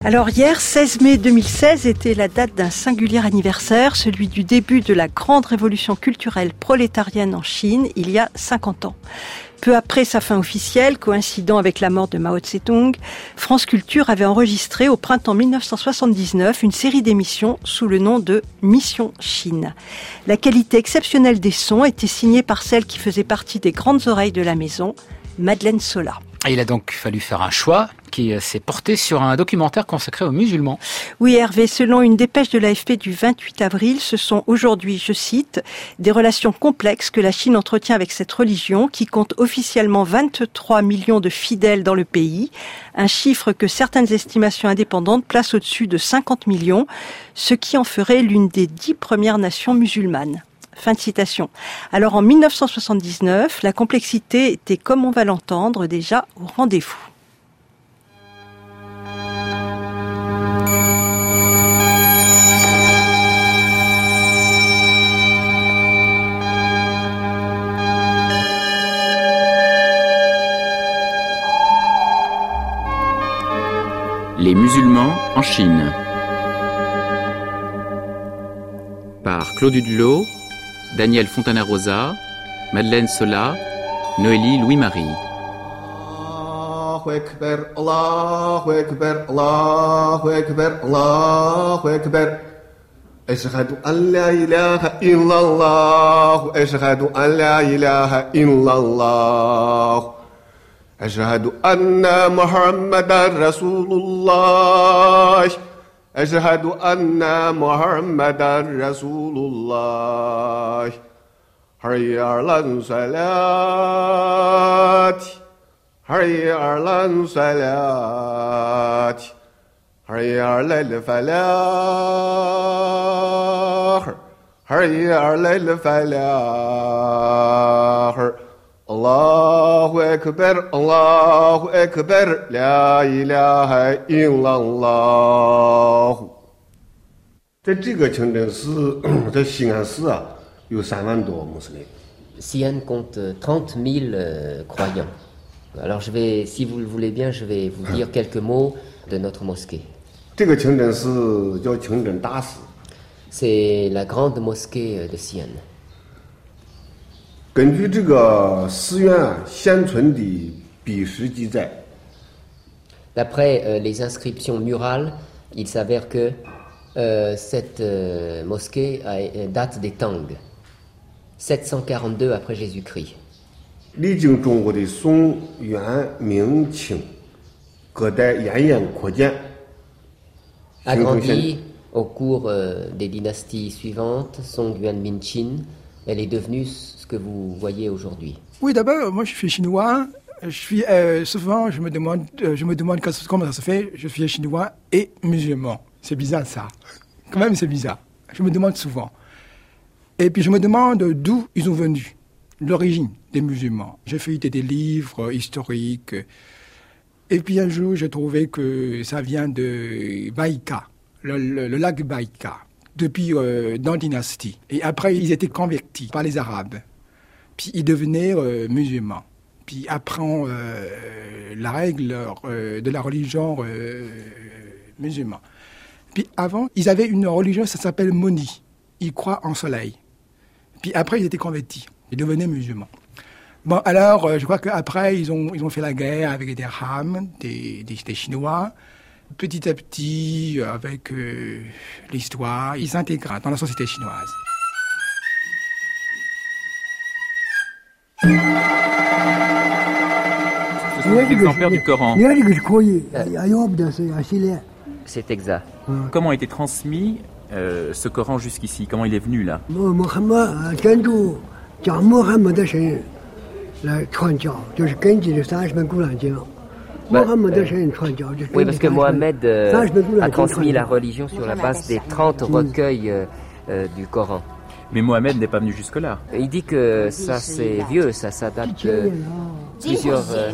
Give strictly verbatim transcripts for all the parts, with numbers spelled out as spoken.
Alors hier, seize mai deux mille seize, était la date d'un singulier anniversaire, celui du début de la grande révolution culturelle prolétarienne en Chine, il y a cinquante ans. Peu après sa fin officielle, coïncidant avec la mort de Mao Tse-tung, France Culture avait enregistré au printemps dix-neuf cent soixante-dix-neuf une série d'émissions sous le nom de Mission Chine. La qualité exceptionnelle des sons était signée par celle qui faisait partie des grandes oreilles de la maison, Madeleine Sola. Il a donc fallu faire un choix qui s'est porté sur un documentaire consacré aux musulmans. Oui, Hervé, selon une dépêche de l'A F P du vingt-huit avril, ce sont aujourd'hui, je cite, des relations complexes que la Chine entretient avec cette religion qui compte officiellement vingt-trois millions de fidèles dans le pays, un chiffre que certaines estimations indépendantes placent au-dessus de cinquante millions, ce qui en ferait l'une des dix premières nations musulmanes. Fin de citation. Alors en dix-neuf cent soixante-dix-neuf, la complexité était, comme on va l'entendre, déjà au rendez-vous. Les musulmans en Chine. Par Claude Hudelot, Daniel Fontana-Rosa, Madeleine Sola, Noélie Louis-Marie. Allahu Akbar, Allahu Akbar, Allahu Akbar, Allahu Akbar. Ashhadu an la ilaha illallah, ashhadu an la ilaha illallah. Ashhadu anna Muhammadan Rasulullah. أشهد أن محمدا رسول الله حي على الصلاة حي على الصلاة حي على الفلاح حي على الفلاح الله أكبر الله أكبر لا إله إلا الله。在这个清真寺，在西安市啊，有三万多穆斯林。 Xi'an compte trente mille euh, croyants. Alors je vais, si vous le voulez bien, je vais vous dire quelques mots de notre mosquée. 这个清真寺叫清真大寺。 C'est la grande mosquée de Xi'an. 根据这个寺院啊现存的笔实记载， D'après euh, les inscriptions murales, il s'avère que euh, cette euh, mosquée a, date des Tang, sept cent quarante-deux après Jésus-Christ. 历经中国的宋、元、明、清各代延延扩建， Agrandie au cours euh, des dynasties suivantes, Song, Yuan, Min, Qin, elle est devenue ce que vous voyez aujourd'hui. Oui, d'abord, moi je suis chinois. Je suis euh, souvent, je me demande, euh, je me demande comment ça se fait. Je suis chinois et musulman. C'est bizarre ça. Quand même, c'est bizarre. Je me demande souvent. Et puis je me demande d'où ils ont venu, l'origine des musulmans. J'ai feuilleté des livres historiques. Et puis un jour, j'ai trouvé que ça vient de Baïka, le, le, le lac Baïka, depuis euh, dans la dynastie. Et après, ils étaient convertis par les Arabes. Puis ils devenaient euh, musulmans. Puis apprend euh, la règle euh, de la religion euh, musulmane. Puis avant, ils avaient une religion, ça s'appelle Moni. Ils croient en soleil. Puis après, ils étaient convertis. Ils devenaient musulmans. Bon, alors, euh, je crois qu'après, ils ont, ils ont fait la guerre avec des Ham, des, des, des Chinois. Petit à petit, avec euh, l'histoire, ils s'intègrent dans la société chinoise. Ce sont des exemplaires du Coran. C'est exact. Comment a été transmis euh, ce Coran jusqu'ici? Comment il est venu là? Bah, euh, oui, parce que Mohammed euh, a transmis la religion sur la base des trente recueils euh, euh, du Coran. Mais Mohammed n'est pas venu jusque-là. Il dit que ça c'est vieux, ça, ça date de plusieurs... Euh,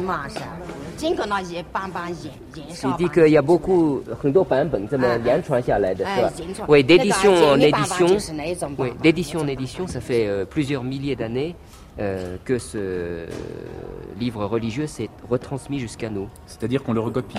il dit qu'il y a beaucoup... Oui, d'édition en édition, oui, d'édition en édition, ça fait euh, plusieurs milliers d'années euh, que ce livre religieux s'est retransmis jusqu'à nous. C'est-à-dire qu'on le recopie.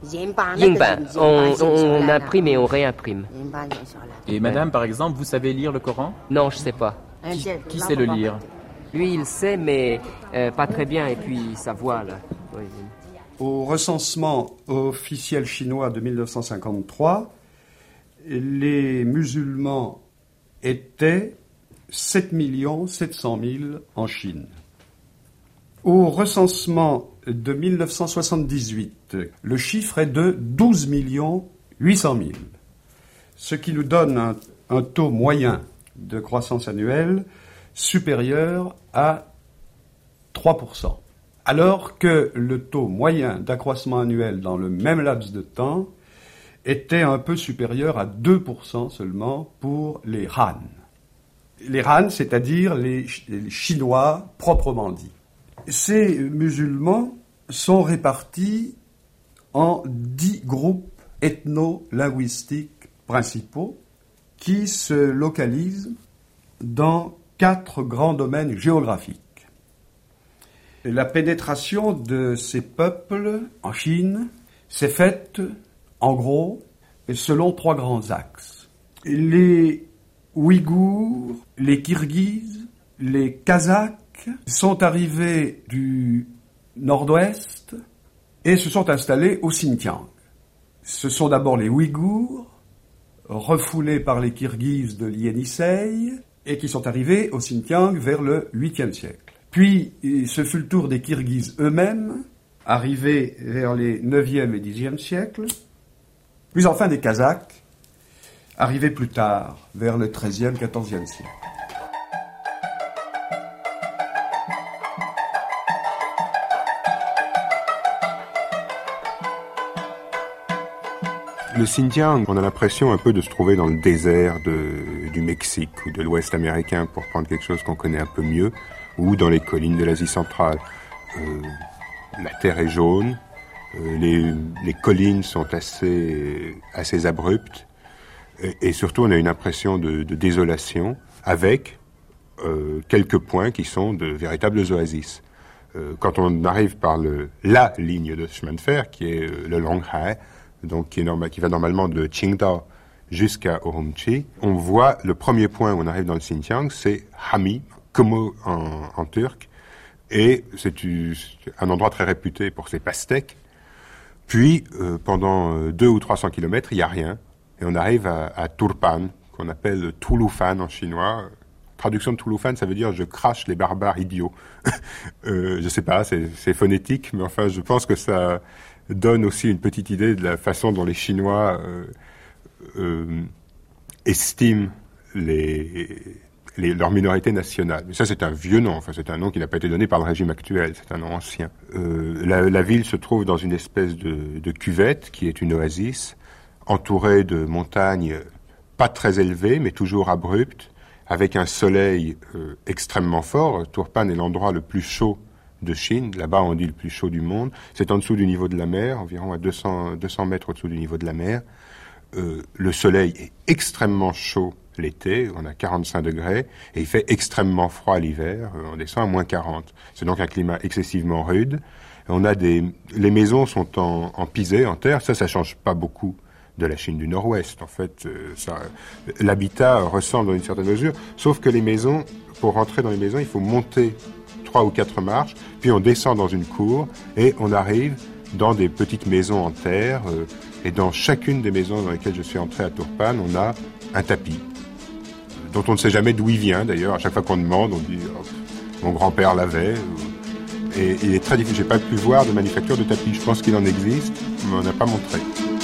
Yingban, on, on imprime et on réimprime. Et madame, par exemple, vous savez lire le Coran? Non, je sais pas. Qui, qui sait le lire? Lui, il sait, mais euh, pas très bien, et puis sa voix, là. Oui. Au recensement officiel chinois de mille neuf cent cinquante-trois, les musulmans étaient sept millions sept cent mille en Chine. Au recensement de mille neuf cent soixante-dix-huit, le chiffre est de douze millions huit cent mille, ce qui nous donne un, un taux moyen de croissance annuelle supérieur à trois pour cent, alors que le taux moyen d'accroissement annuel dans le même laps de temps était un peu supérieur à deux pour cent seulement pour les Han. Les Han, c'est-à-dire les, les Chinois proprement dits. Ces musulmans sont répartis en dix groupes ethno-linguistiques principaux qui se localisent dans quatre grands domaines géographiques. La pénétration de ces peuples en Chine s'est faite, en gros, selon trois grands axes. Les Ouïghours, les Kirghizes, les Kazakhs sont arrivés du nord-ouest et se sont installés au Xinjiang. Ce sont d'abord les Ouïghours, refoulés par les Kirghizes de l'Ienisseï, et qui sont arrivés au Xinjiang vers le huitième siècle. Puis, ce fut le tour des Kirghizes eux-mêmes, arrivés vers les neuvième et dixième siècles, puis enfin des Kazakhs, arrivés plus tard, vers le treizième, quatorzième siècle. Le Xinjiang, on a l'impression un peu de se trouver dans le désert de, du Mexique ou de l'Ouest américain, pour prendre quelque chose qu'on connaît un peu mieux, ou dans les collines de l'Asie centrale. Euh, la terre est jaune, euh, les, les collines sont assez, assez abruptes, et, et surtout on a une impression de, de désolation, avec euh, quelques points qui sont de véritables oasis. Euh, quand on arrive par le, la ligne de chemin de fer, qui est euh, le Longhai, donc qui, est normal, qui va normalement de Qingdao jusqu'à Urumqi, on voit le premier point où on arrive dans le Xinjiang, c'est Hami, Komo en, en turc, et c'est un endroit très réputé pour ses pastèques. Puis, euh, pendant deux ou trois cents kilomètres, il n'y a rien, et on arrive à, à Turpan, qu'on appelle Toulufan en chinois. Traduction de Toulufan, ça veut dire « je crache les barbares idiots ». euh, je sais pas, c'est, c'est phonétique, mais enfin, je pense que ça donne aussi une petite idée de la façon dont les Chinois euh, euh, estiment les, les, leur minorité nationale. Mais ça, c'est un vieux nom. Enfin, c'est un nom qui n'a pas été donné par le régime actuel. C'est un nom ancien. Euh, la, la ville se trouve dans une espèce de, de cuvette qui est une oasis, entourée de montagnes pas très élevées, mais toujours abruptes, avec un soleil euh, extrêmement fort. Turpan est l'endroit le plus chaud de Chine, là-bas on dit le plus chaud du monde, c'est en dessous du niveau de la mer, environ à deux cents, deux cents mètres au-dessous du niveau de la mer. Euh, le soleil est extrêmement chaud l'été, on a quarante-cinq degrés, et il fait extrêmement froid l'hiver, euh, on descend à moins quarante. C'est donc un climat excessivement rude. On a des, les maisons sont en, en pisé, en terre, ça, ça change pas beaucoup de la Chine du Nord-Ouest. En fait, euh, ça, l'habitat ressemble dans une certaine mesure, sauf que les maisons, pour rentrer dans les maisons, il faut monter trois ou quatre marches, puis on descend dans une cour et on arrive dans des petites maisons en terre. Euh, et dans chacune des maisons dans lesquelles je suis entré à Turpan, on a un tapis, dont on ne sait jamais d'où il vient d'ailleurs. À chaque fois qu'on demande, on dit oh, « mon grand-père l'avait ». Et il est très difficile. J'ai pas pu voir de manufacture de tapis. Je pense qu'il en existe, mais on n'a pas montré.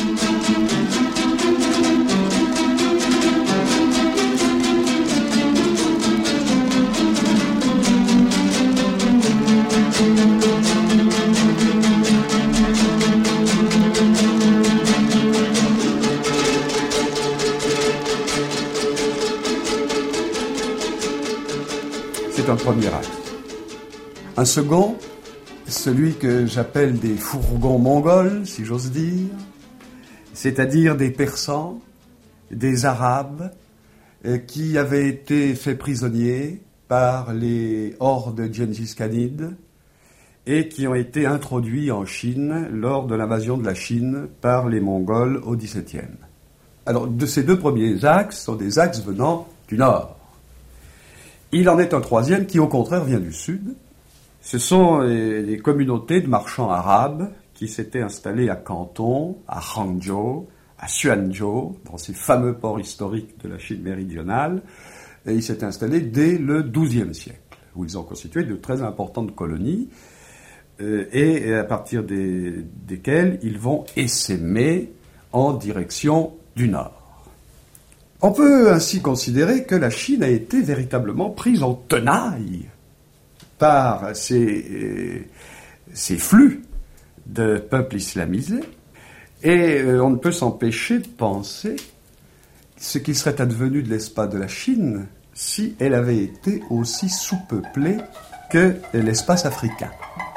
C'est un premier axe. Un second, celui que j'appelle des fourgons mongols, si j'ose dire, c'est-à-dire des Persans, des Arabes, euh, qui avaient été faits prisonniers par les hordes djengis khanides et qui ont été introduits en Chine lors de l'invasion de la Chine par les Mongols au dix-septième. Alors, de ces deux premiers axes sont des axes venant du nord. Il en est un troisième qui, au contraire, vient du sud. Ce sont les communautés de marchands arabes qui s'étaient installés à Canton, à Hangzhou, à Xuanzhou, dans ces fameux ports historiques de la Chine méridionale. Et ils s'étaient installés dès le douzième siècle, où ils ont constitué de très importantes colonies, euh, et à partir des, desquelles ils vont essaimer en direction du nord. On peut ainsi considérer que la Chine a été véritablement prise en tenaille par ces, euh, ces flux de peuples islamisés, et euh, on ne peut s'empêcher de penser ce qui serait advenu de l'espace de la Chine si elle avait été aussi sous-peuplée que l'espace africain.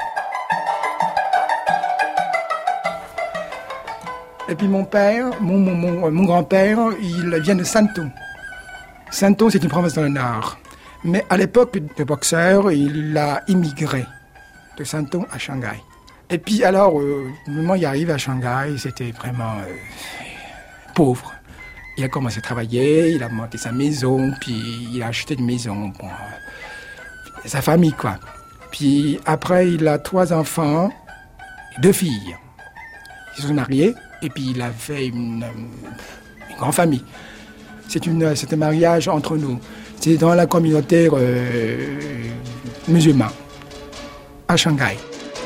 Et puis mon père, mon, mon, mon, mon grand-père, il vient de Santon. Santon, c'est une province dans le nord. Mais à l'époque de boxeur, il a immigré de Santon à Shanghai. Et puis alors, euh, le moment où il arrive à Shanghai, c'était vraiment euh, pauvre. Il a commencé à travailler, il a monté sa maison, puis il a acheté une maison pour euh, sa famille, quoi. Puis après, il a trois enfants, deux filles. Ils se sont mariés, et puis il a fait une, une grande famille. C'est, une, c'est un mariage entre nous. C'est dans la communauté euh, musulmane, à Shanghai.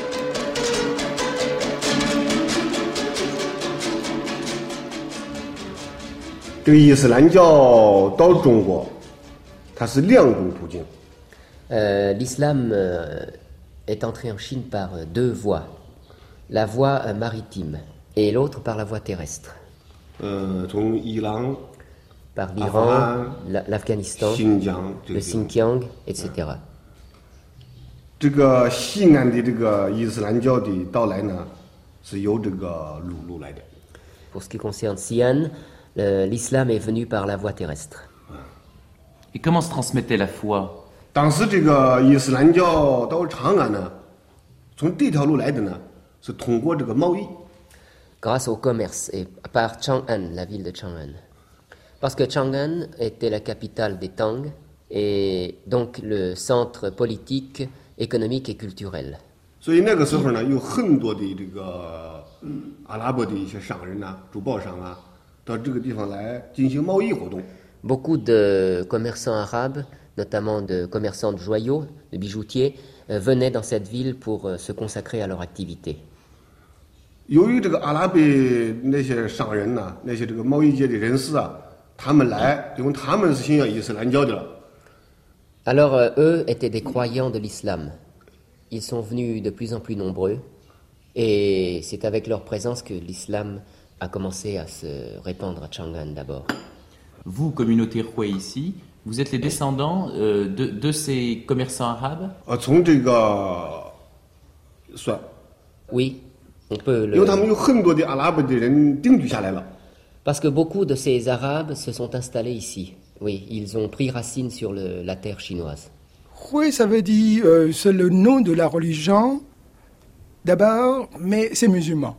这个伊斯兰教到中国，它是两种途径。 Euh, l'islam euh, est entré en Chine par euh, deux voies. La voie euh, maritime et l'autre par la voie terrestre. 呃，从伊朗、 Par l'Iran, la, l'Afghanistan, 新疆这 le 个 Xinjiang, et cetera. 这个西安的这个伊斯兰教的到来呢，是由这个陆路来的。 Pour ce qui concerne Xi'an, le, l'islam est venu par la voie terrestre. Et comment se transmettait la foi? 当时这个伊斯兰教到长安呢，从这条路来的呢，是通过这个贸易。 Grâce au commerce et par Chang'an, la ville de Chang'an. Parce que Chang'an était la capitale des Tang et donc le centre politique, économique et culturel. 所以那个时候呢，有很多的这个阿拉伯的一些商人呐、珠宝商啊，到这个地方来进行贸易活动。 Beaucoup de commerçants arabes, notamment de commerçants de joyaux, de bijoutiers, euh, venaient dans cette ville pour euh, se consacrer à leur activité. 由于这个阿拉伯那些商人呐、那些这个贸易界的人士啊，他们来，因为他们是信仰伊斯兰教的了。 Alors euh, eux étaient des croyants de l'islam. Ils sont venus de plus en plus nombreux et c'est avec leur présence que l'islam a commencé à se répandre à Chang'an d'abord. Vous, communauté Hui ici, vous êtes les descendants euh, de, de ces commerçants arabes? 呃，从这个算， Oui, on peut 因为他们 le... 有很多的阿拉伯的人定居下来了。 Parce que beaucoup de ces Arabes se sont installés ici. Oui, ils ont pris racine sur le, la terre chinoise. Oui, ça veut dire, euh, c'est le nom de la religion, d'abord, mais c'est musulman.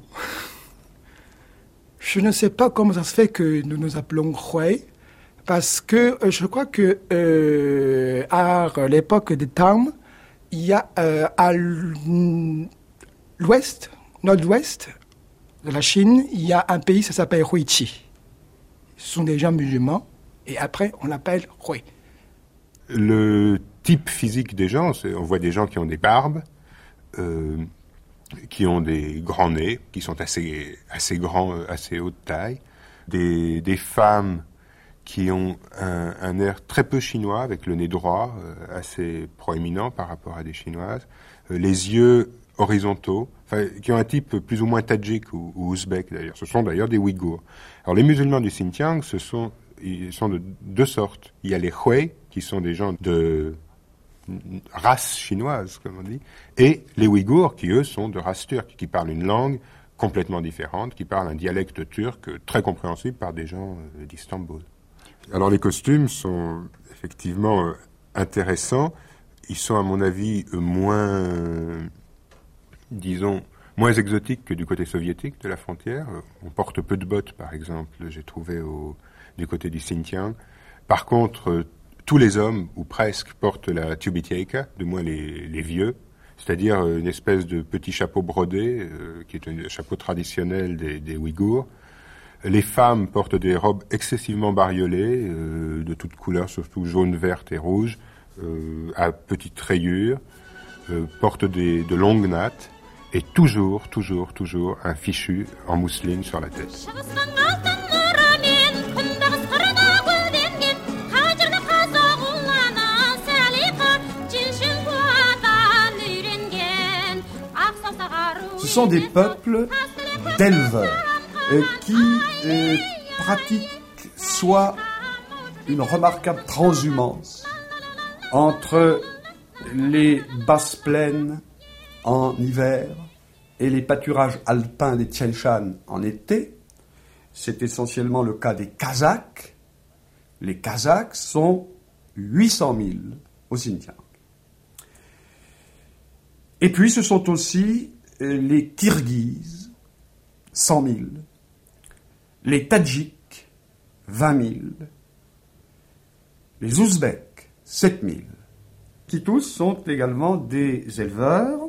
Je ne sais pas comment ça se fait que nous nous appelons Hui, parce que euh, je crois que euh, à l'époque des Tang, il y a euh, à l'ouest, nord-ouest de la Chine, il y a un pays, ça s'appelle Huiqi. Ce sont des gens musulmans, et après on l'appelle Hui. Le type physique des gens, c'est, on voit des gens qui ont des barbes, euh, qui ont des grands nez, qui sont assez, assez grands, assez haute taille, des, des femmes qui ont un, un air très peu chinois, avec le nez droit, euh, assez proéminent par rapport à des chinoises, euh, les yeux horizontaux, enfin, qui ont un type plus ou moins tadjik ou, ou ouzbek d'ailleurs. Ce sont d'ailleurs des Ouïghours. Alors les musulmans du Xinjiang, ce sont, ils sont de deux sortes. Il y a les Hui, qui sont des gens de race chinoise, comme on dit, et les Ouïghours, qui eux sont de race turque, qui parlent une langue complètement différente, qui parlent un dialecte turc très compréhensible par des gens euh, d'Istanbul. Alors les costumes sont effectivement euh, intéressants. Ils sont à mon avis euh, moins disons, moins exotique que du côté soviétique de la frontière. On porte peu de bottes, par exemple, j'ai trouvé au, du côté du Xinjiang. Par contre, tous les hommes, ou presque, portent la tubitieka, du moins les, les vieux, c'est-à-dire une espèce de petit chapeau brodé, euh, qui est un chapeau traditionnel des, des Ouïghours. Les femmes portent des robes excessivement bariolées, euh, de toutes couleurs, surtout jaune, verte et rouge, euh, à petites rayures, euh, portent des, de longues nattes, et toujours, toujours, toujours un fichu en mousseline sur la tête. Ce sont des peuples d'éleveurs euh, qui euh, pratiquent soit une remarquable transhumance entre les basses plaines en hiver et les pâturages alpins des Tien Shan en été. C'est essentiellement le cas des Kazakhs. Les Kazakhs sont huit cent mille au Xinjiang. Et puis ce sont aussi les Kirghizes, cent mille, les Tadjiks, vingt mille, les Ouzbeks, sept mille, qui tous sont également des éleveurs,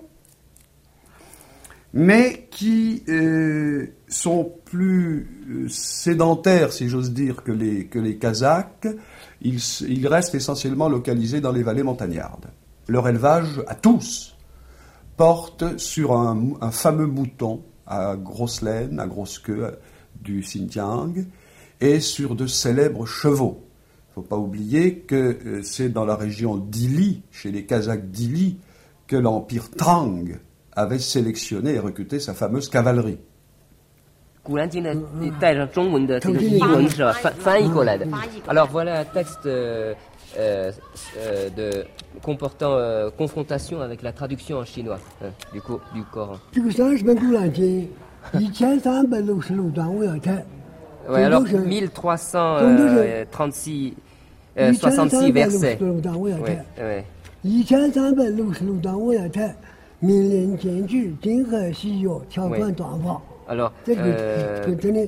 mais qui euh, sont plus euh, sédentaires, si j'ose dire, que les, que les Kazakhs. Ils, ils restent essentiellement localisés dans les vallées montagnardes. Leur élevage, à tous, porte sur un, un fameux mouton à grosse laine, à grosse queue du Xinjiang, et sur de célèbres chevaux. Il ne faut pas oublier que euh, c'est dans la région d'Ili, chez les Kazakhs d'Ili, que l'empire Tang avait sélectionné et recruté sa fameuse cavalerie. 古兰经呢带上中文的这个译文是吧？翻翻译过来的。Alors voilà un texte euh, euh, euh, de comportant euh, confrontation avec la traduction en chinois euh, du coup du Coran. 这个三十本古兰经一千三百六十六章我要看。 Ouais, alors mille trois cent trente-six, euh, soixante-six versets. Ouais, ouais. 一千三百六十六章我要看，明年间距今河西游条款断法。 Alors, euh,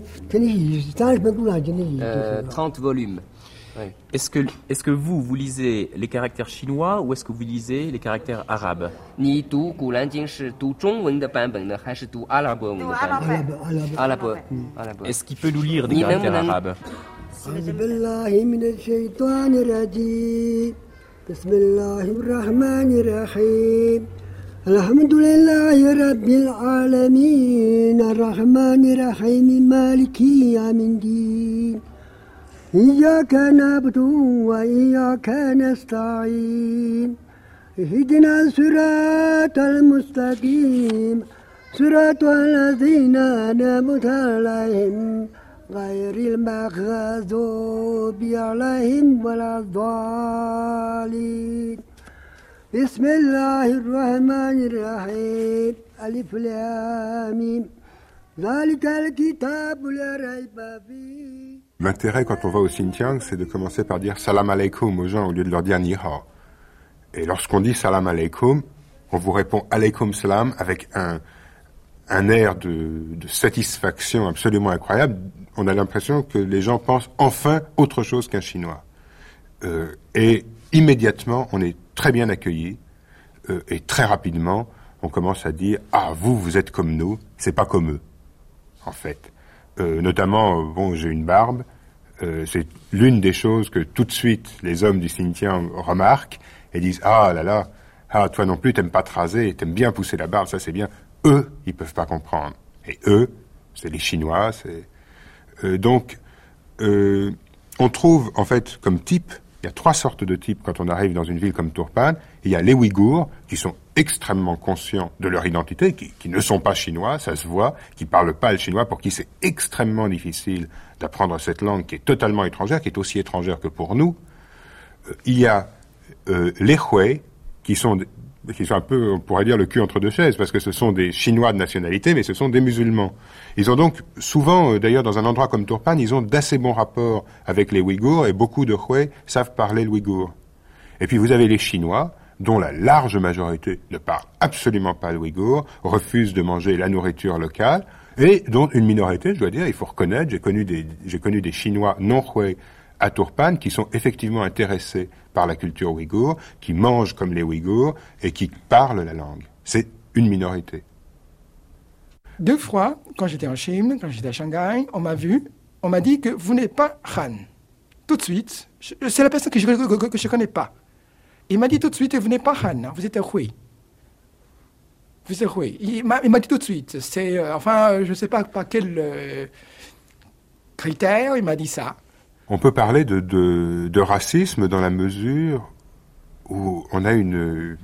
euh, trente volumes. Oui. Est-ce que, est-ce que vous, vous lisez les caractères chinois ou est-ce que vous lisez les caractères arabes? Est-ce qu'il peut nous lire des caractères arabes? الحمد لله رب العالمين الرحمن الرحيم مالك يوم الدين إياك نعبد وإياك نستعين اهدنا الصراط المستقيم صراط الذين أنعمت عليهم غير المغضوب عليهم ولا الضالين بسم الله الرحمن الرحيم ألف لام ميم ذلك الكتاب لا ريب فيه. L'intérêt quand on va au Xinjiang, c'est de commencer par dire salam alaykoum aux gens au lieu de leur dire ni hao. Et lorsqu'on dit salam alaykoum, on vous répond alaykoum salam avec un, un air de, de satisfaction absolument incroyable. On a l'impression que les gens pensent enfin autre chose qu'un chinois. Euh, et immédiatement, on est très bien accueillis euh, et très rapidement, on commence à dire « Ah, vous, vous êtes comme nous, c'est pas comme eux, en fait. Euh, » Notamment, euh, bon, j'ai une barbe, euh, c'est l'une des choses que tout de suite les hommes du Xinjiang remarquent et disent « Ah là là, ah, toi non plus, t'aimes pas te raser, t'aimes bien pousser la barbe, ça c'est bien. » Eux, ils peuvent pas comprendre. Et eux, c'est les Chinois, c'est... Euh, donc, euh, on trouve, en fait, comme type, il y a trois sortes de types quand on arrive dans une ville comme Turpan. Il y a les Ouïghours, qui sont extrêmement conscients de leur identité, qui, qui ne sont pas chinois, ça se voit, qui parlent pas le chinois, pour qui c'est extrêmement difficile d'apprendre cette langue qui est totalement étrangère, qui est aussi étrangère que pour nous. Euh, il y a euh, les Hui, qui sont, qui sont un peu, on pourrait dire, le cul entre deux chaises, parce que ce sont des Chinois de nationalité, mais ce sont des musulmans. Ils ont donc souvent, d'ailleurs, dans un endroit comme Turpan, ils ont d'assez bons rapports avec les Ouïghours, et beaucoup de Hui savent parler le ouïghour. Et puis vous avez les Chinois, dont la large majorité ne parle absolument pas le ouïghour, refuse de manger la nourriture locale, et dont une minorité, je dois dire, il faut reconnaître, j'ai connu des, j'ai connu des Chinois non-Hui à Turpan qui sont effectivement intéressés par la culture ouïghour, qui mangent comme les Ouïghours et qui parlent la langue. C'est une minorité. Deux fois, quand j'étais en Chine, quand j'étais à Shanghai, on m'a vu, on m'a dit que vous n'êtes pas Han. Tout de suite, je, c'est la personne que je ne que, que je connais pas. Il m'a dit tout de suite, vous n'êtes pas Han, vous êtes Hui. Vous êtes Hui. Il m'a, il m'a dit tout de suite. C'est, euh, enfin, je ne sais pas par quel euh, critère il m'a dit ça. On peut parler de, de, de racisme dans la mesure où on a une,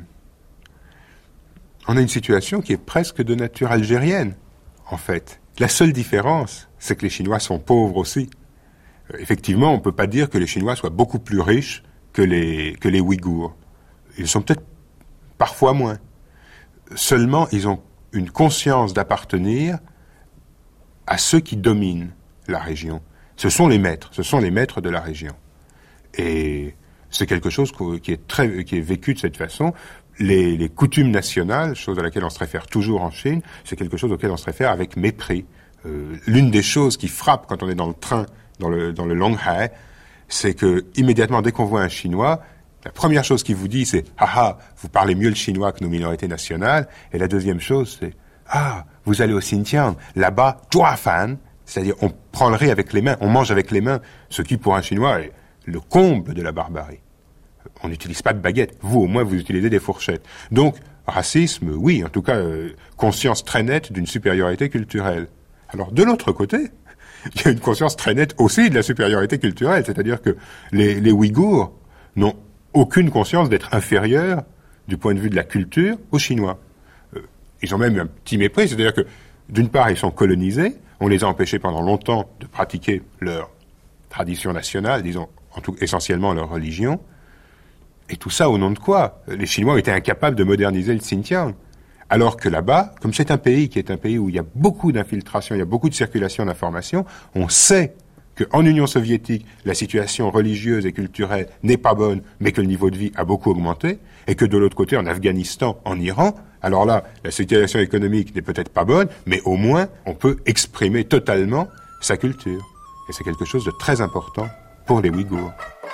on a une situation qui est presque de nature algérienne, en fait. La seule différence, c'est que les Chinois sont pauvres aussi. Euh, effectivement, on ne peut pas dire que les Chinois soient beaucoup plus riches que les, que les Ouïghours. Ils sont peut-être parfois moins. Seulement, ils ont une conscience d'appartenir à ceux qui dominent la région. Ce sont les maîtres, ce sont les maîtres de la région. Et c'est quelque chose qui est, très, qui est vécu de cette façon. Les, les coutumes nationales, chose à laquelle on se réfère toujours en Chine, c'est quelque chose auquel on se réfère avec mépris. Euh, l'une des choses qui frappe quand on est dans le train, dans le, dans le Longhai, c'est que immédiatement, dès qu'on voit un Chinois, la première chose qu'il vous dit, c'est « Ah ah, vous parlez mieux le chinois que nos minorités nationales ». Et la deuxième chose, c'est « Ah, vous allez au Xinjiang, là-bas, Zhuafan ». C'est-à-dire, on prend le riz avec les mains, on mange avec les mains, ce qui, pour un Chinois, est le comble de la barbarie. On n'utilise pas de baguette. Vous, au moins, vous utilisez des fourchettes. Donc, racisme, oui, en tout cas, euh, conscience très nette d'une supériorité culturelle. Alors, de l'autre côté, il y a une conscience très nette aussi de la supériorité culturelle. C'est-à-dire que les, les Ouïghours n'ont aucune conscience d'être inférieurs, du point de vue de la culture, aux Chinois. Euh, ils ont même un petit mépris. C'est-à-dire que, d'une part, ils sont colonisés. On les a empêchés pendant longtemps de pratiquer leur tradition nationale, disons, en tout, essentiellement leur religion. Et tout ça au nom de quoi? Les Chinois étaient incapables de moderniser le Xinjiang. Alors que là-bas, comme c'est un pays qui est un pays où il y a beaucoup d'infiltration, il y a beaucoup de circulation d'informations, on sait qu'en Union soviétique, la situation religieuse et culturelle n'est pas bonne, mais que le niveau de vie a beaucoup augmenté, et que de l'autre côté, en Afghanistan, en Iran, alors là, la situation économique n'est peut-être pas bonne, mais au moins, on peut exprimer totalement sa culture. Et c'est quelque chose de très important pour les Ouïghours.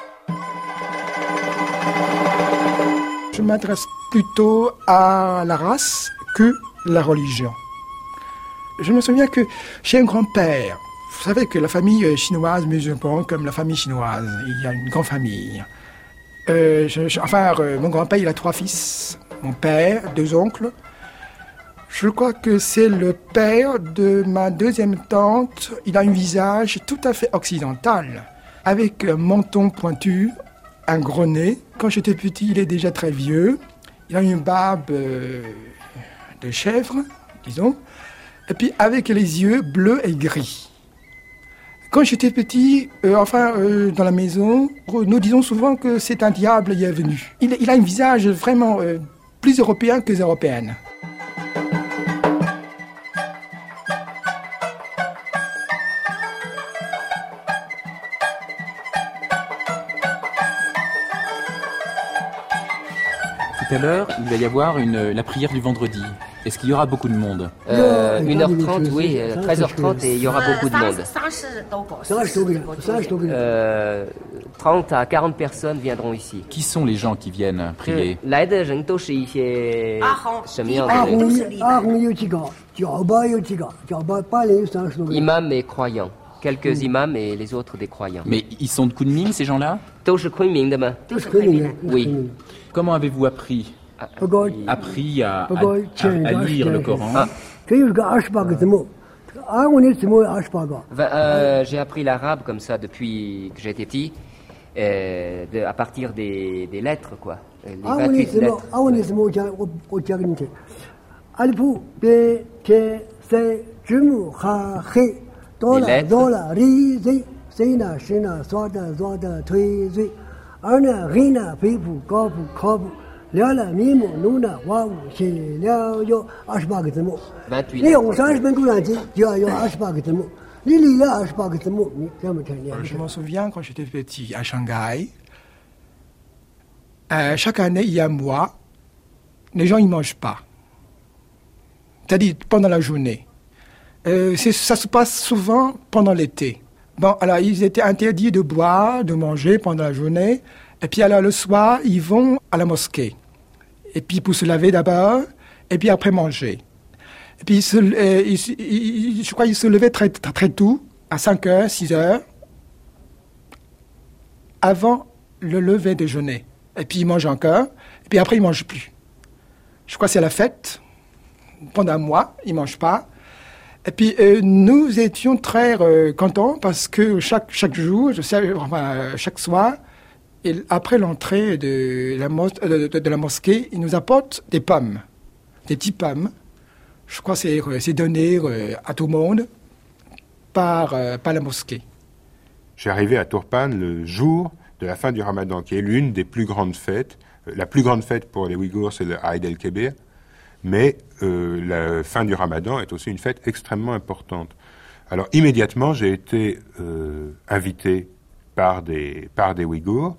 Je m'intéresse plutôt à la race que la religion. Je me souviens que chez un grand-père, vous savez que la famille chinoise musulmane, comme la famille chinoise, il y a une grande famille. Euh, je, je, enfin, euh, mon grand-père, il a trois fils. Mon père, deux oncles. Je crois que c'est le père de ma deuxième tante. Il a un visage tout à fait occidental, avec un menton pointu, un gros nez. Quand j'étais petit, il est déjà très vieux. Il a une barbe euh, de chèvre, disons, et puis avec les yeux bleus et gris. Quand j'étais petit, euh, enfin, euh, dans la maison, nous disons souvent que c'est un diable y est venu. Il, il a un visage vraiment euh, plus européen que européenne. Tout à l'heure, il va y avoir une, la prière du vendredi. Est-ce qu'il y aura beaucoup de monde? euh, une heure trente, oui, treize heures trente et il y aura beaucoup de monde. Euh, trente à quarante personnes viendront ici. Qui sont les gens qui viennent prier? Imams et croyants. Quelques imams et les autres des croyants. Mais ils sont de Kunming, ces gens-là? Oui. Comment avez-vous appris appris à, à, à, à lire le Coran? Ah. Euh, j'ai appris l'arabe comme ça depuis que j'étais petit, euh, de, à partir des, des lettres, quoi. Les vingt-huit lettres. vingt-huit Je m'en souviens quand j'étais petit à Shanghai. euh, chaque année, il y a un mois, les gens, ils ne mangent pas. C'est-à-dire pendant la journée. Euh, c'est, ça se passe souvent pendant l'été. Bon, alors, ils étaient interdits de boire, de manger pendant la journée. Et puis, alors, le soir, ils vont à la mosquée. Et puis, pour se laver d'abord, et puis après manger. Et puis, ils se, euh, ils, ils, je crois qu'ils se levaient très, très, très tôt, à cinq heures, six heures, avant le lever déjeuner. Et puis, ils mangent encore, et puis après, ils ne mangent plus. Je crois que c'est la fête. Pendant un mois, ils ne mangent pas. Et puis, euh, nous étions très euh, contents parce que chaque, chaque jour, je sais, enfin, chaque soir, et après l'entrée de la, mos- de, de, de la mosquée, ils nous apportent des pommes, des petites pommes. Je crois que c'est, c'est donné euh, à tout le monde par, euh, par la mosquée. J'ai arrivé à Turpan le jour de la fin du Ramadan, qui est l'une des plus grandes fêtes. La plus grande fête pour les Ouïghours, c'est le Aïd el-Kébir. Mais euh, la fin du Ramadan est aussi une fête extrêmement importante. Alors immédiatement, j'ai été euh, invité par des, par des Ouïghours.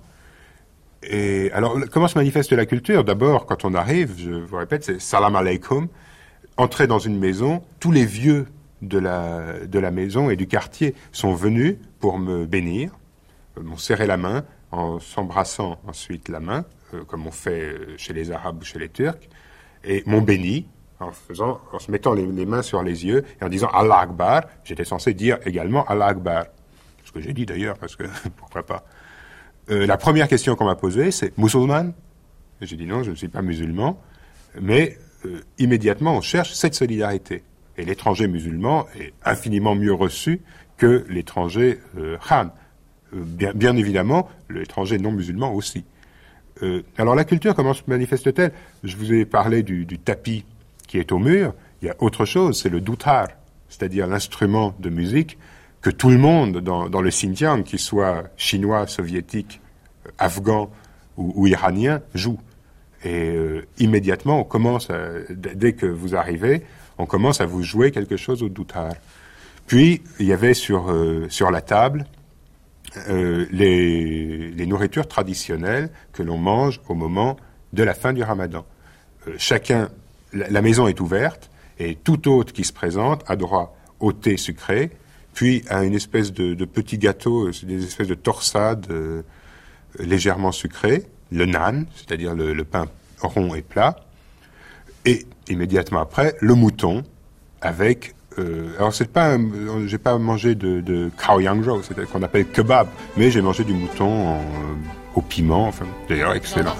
Et alors, comment se manifeste la culture ? D'abord, quand on arrive, je vous répète, c'est salam alaikum. Entrer dans une maison, tous les vieux de la, de la maison et du quartier sont venus pour me bénir, m'ont serré la main en s'embrassant ensuite la main, euh, comme on fait chez les Arabes ou chez les Turcs, et m'ont béni en, faisant, en se mettant les, les mains sur les yeux et en disant Allah Akbar. J'étais censé dire également Allah Akbar, ce que j'ai dit d'ailleurs, parce que pourquoi pas. Euh, la première question qu'on m'a posée, c'est « Musulman ?» J'ai dit non, je ne suis pas musulman, mais euh, immédiatement on cherche cette solidarité. Et l'étranger musulman est infiniment mieux reçu que l'étranger euh, Khan. Euh, bien, bien évidemment, l'étranger non musulman aussi. Euh, alors la culture, comment se manifeste-t-elle ? Je vous ai parlé du, du tapis qui est au mur. Il y a autre chose, c'est le dutar, c'est-à-dire l'instrument de musique que tout le monde dans, dans le Xinjiang, qu'il soit chinois, soviétique, euh, afghan ou, ou iranien, joue. Et euh, immédiatement, on commence, à, d- dès que vous arrivez, on commence à vous jouer quelque chose au dutar. Puis, il y avait sur, euh, sur la table euh, les, les nourritures traditionnelles que l'on mange au moment de la fin du Ramadan. Euh, chacun, la, la maison est ouverte et tout hôte qui se présente a droit au thé sucré, puis à une espèce de, de petit gâteau, des espèces de torsades euh, légèrement sucrées, le nan, c'est-à-dire le, le pain rond et plat, et immédiatement après, le mouton avec... Euh, alors, c'est pas, un, j'ai pas mangé de, de khao yang zhou, c'est qu'on appelle kebab, mais j'ai mangé du mouton en, euh, au piment, enfin, d'ailleurs excellent.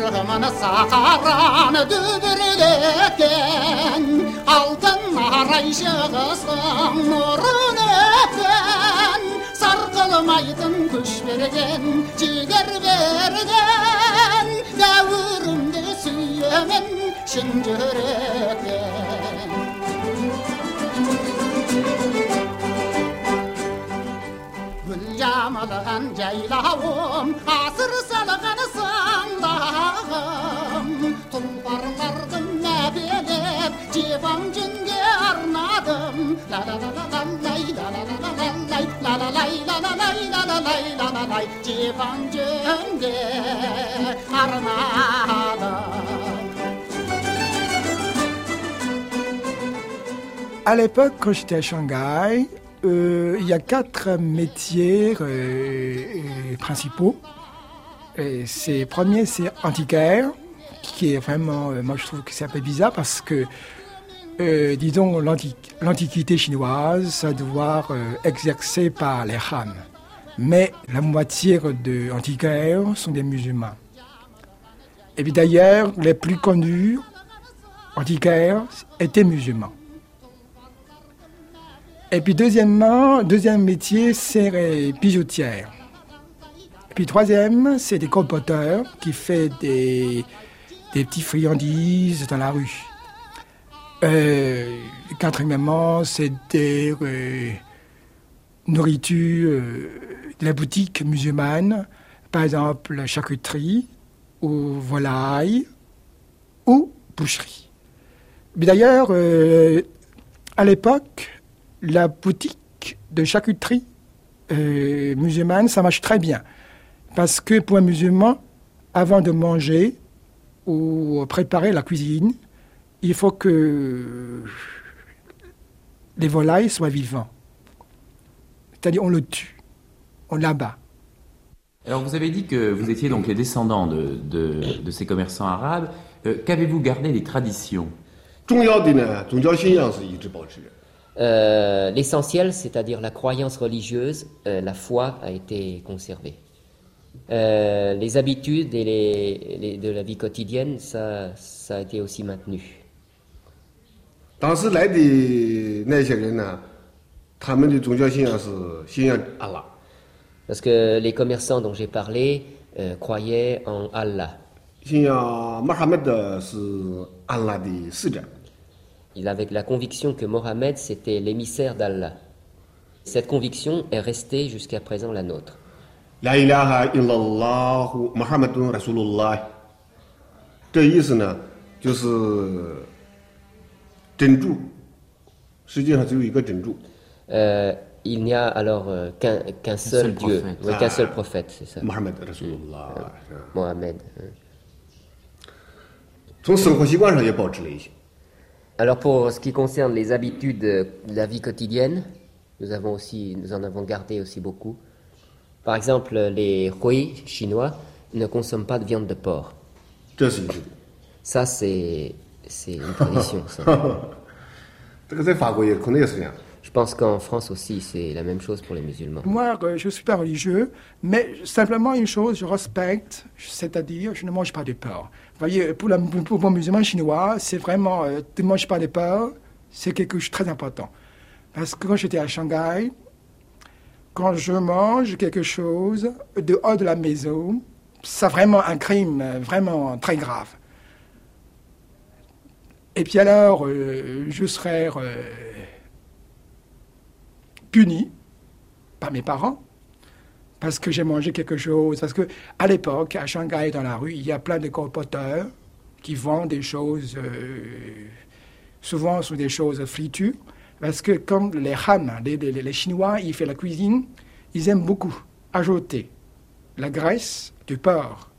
Yamalgan jaylaum asır salgan sandağım tulparlardım nebelep civan cünge arnadım la la la la la lay la la la la lay la la lay la la lay la la lay la la lay civan cünge arnadım. À l'époque, quand j'étais à Shanghai, euh, il y a quatre métiers euh, euh, principaux. Et c'est, premier, c'est antiquaire, qui est vraiment, euh, moi je trouve que c'est un peu bizarre parce que, euh, disons, l'antique, l'antiquité chinoise, ça doit euh, exercer par les Han. Mais la moitié de antiquaires sont des musulmans. Et puis d'ailleurs, les plus connus antiquaires étaient musulmans. Et puis deuxièmement, deuxième métier, c'est les bijoutières. Et puis troisième, c'est des colporteurs qui font des, des petites friandises dans la rue. Euh, quatrièmement, c'est des euh, nourritures, euh, de la boutique musulmane, par exemple la charcuterie, ou volaille, ou boucherie. Mais d'ailleurs, euh, à l'époque, la boutique de charcuterie euh, musulmane, ça marche très bien. Parce que pour un musulman, avant de manger ou préparer la cuisine, il faut que les volailles soient vivantes. C'est-à-dire on le tue, on l'abat. Alors vous avez dit que vous étiez donc les descendants de, de, de ces commerçants arabes. Euh, qu'avez-vous gardé des traditions? Euh, l'essentiel, c'est-à-dire la croyance religieuse, euh, la foi a été conservée. Euh, les habitudes et les, les, de la vie quotidienne, ça, ça a été aussi maintenu. Parce que les commerçants dont j'ai parlé euh, croyaient en Allah. Il avait la conviction que Mohammed, c'était l'émissaire d'Allah. Cette conviction est restée jusqu'à présent la nôtre. La ilaha illallah Muhammadun Rasulullah. Euh, il n'y a alors euh, qu'un, qu'un seul, seul Dieu, oui, qu'un seul prophète, c'est ça. Mohammed Rasulullah. Euh, Mohammed. Hein. Alors pour ce qui concerne les habitudes de la vie quotidienne, nous, avons aussi, nous en avons gardé aussi beaucoup. Par exemple, les hui chinois ne consomment pas de viande de porc. Ça, c'est, c'est une tradition. Ça. Je pense qu'en France aussi, c'est la même chose pour les musulmans. Moi, je ne suis pas religieux, mais simplement une chose, je respecte, c'est-à-dire, je ne mange pas de porc. Vous voyez, pour, la, pour un musulman chinois, c'est vraiment, euh, tu ne manges pas de porc, c'est quelque chose de très important. Parce que quand j'étais à Shanghai, quand je mange quelque chose dehors de la maison, c'est vraiment un crime vraiment très grave. Et puis alors, euh, je serais euh, puni par mes parents parce que j'ai mangé quelque chose. Parce qu'à l'époque, à Shanghai, dans la rue, il y a plein de colporteurs qui vendent des choses, euh, souvent sont des choses fritures. Parce que comme les Han, les, les, les Chinois, ils font la cuisine, ils aiment beaucoup ajouter la graisse du porc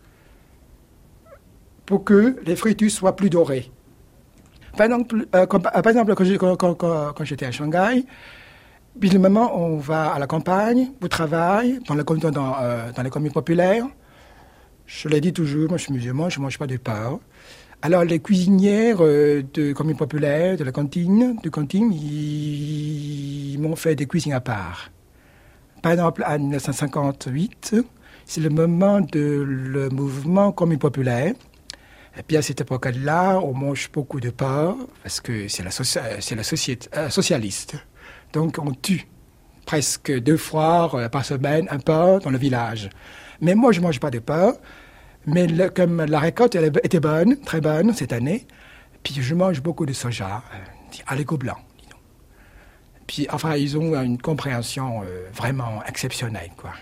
pour que les fritures soient plus dorées. Par exemple, euh, quand, par exemple quand, quand, quand, quand j'étais à Shanghai, bizarrement, on va à la campagne, au travail, dans, le, dans, euh, dans les communes populaires. Je l'ai dit toujours, moi je suis musulman, je ne mange pas de porc. Alors les cuisinières euh, de communes populaires, de la cantine, de cantine, ils, ils m'ont fait des cuisines à part. Par exemple, en dix-neuf cent cinquante-huit, c'est le moment de le mouvement commune populaire. Et puis à cette époque-là, on mange beaucoup de porc parce que c'est la, soci- c'est la société euh, socialiste. Donc on tue presque deux fois euh, par semaine un porc dans le village. Mais moi, je ne mange pas de porc. Mais le, comme la récolte elle était bonne, très bonne cette année, puis je mange beaucoup de soja, euh, haricots blancs. Disons. Puis enfin, ils ont une compréhension euh, vraiment exceptionnelle, quoi.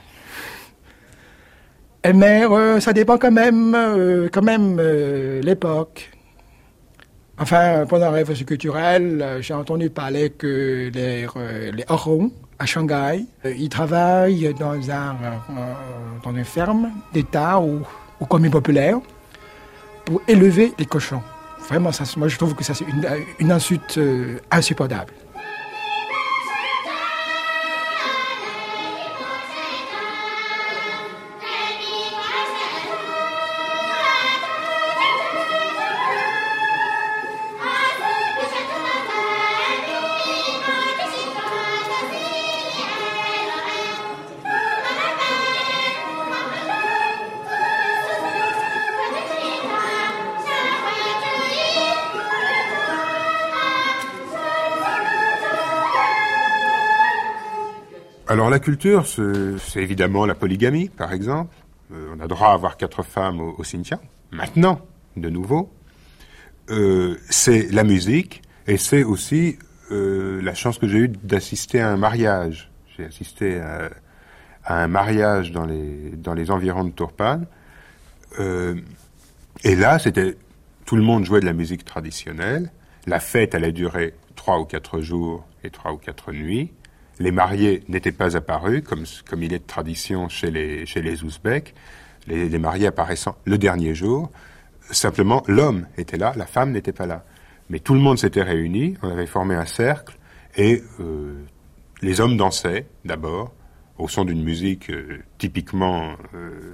Mais euh, ça dépend quand même, euh, quand même euh, l'époque. Enfin, pendant la révolution culturelle, euh, j'ai entendu parler que les, euh, les Orons, à Shanghai, euh, ils travaillent dans, un, euh, dans une ferme d'État ou aux communes populaires pour élever les cochons. Vraiment, ça, moi je trouve que ça c'est une, une insulte euh, insupportable. Alors la culture, c'est, c'est évidemment la polygamie, par exemple. Euh, on a droit à avoir quatre femmes au, au cimetière. Maintenant, de nouveau. Euh, c'est la musique et c'est aussi euh, la chance que j'ai eue d'assister à un mariage. J'ai assisté à, à un mariage dans les, dans les environs de Turpan. Euh, et là, c'était tout le monde jouait de la musique traditionnelle. La fête allait durer trois ou quatre jours et trois ou quatre nuits. Les mariés n'étaient pas apparus, comme, comme il est de tradition chez les, chez les Ouzbeks. les, les mariés apparaissant le dernier jour. Simplement, l'homme était là, la femme n'était pas là. Mais tout le monde s'était réuni, on avait formé un cercle, et euh, les hommes dansaient, d'abord, au son d'une musique euh, typiquement euh,